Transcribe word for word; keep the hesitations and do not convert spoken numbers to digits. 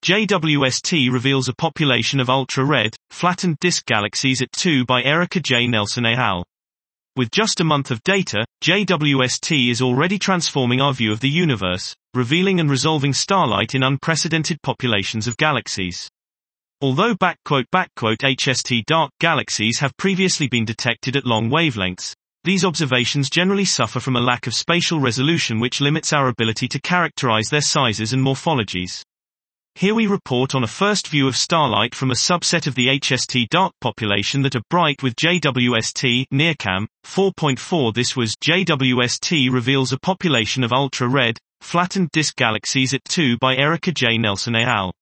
J W S T reveals a population of ultra-red, flattened disk galaxies at two by Erica J. Nelson et al. With just a month of data, J W S T is already transforming our view of the universe, revealing and resolving starlight in unprecedented populations of galaxies. Although backquote backquote H S T dark galaxies have previously been detected at long wavelengths, these observations generally suffer from a lack of spatial resolution which limits our ability to characterize their sizes and morphologies. Here we report on a first view of starlight from a subset of the H S T dark population that are bright with J W S T NearCam four point four. This was J W S T reveals a population of ultra-red, flattened disk galaxies at two by Erica J. Nelson et al.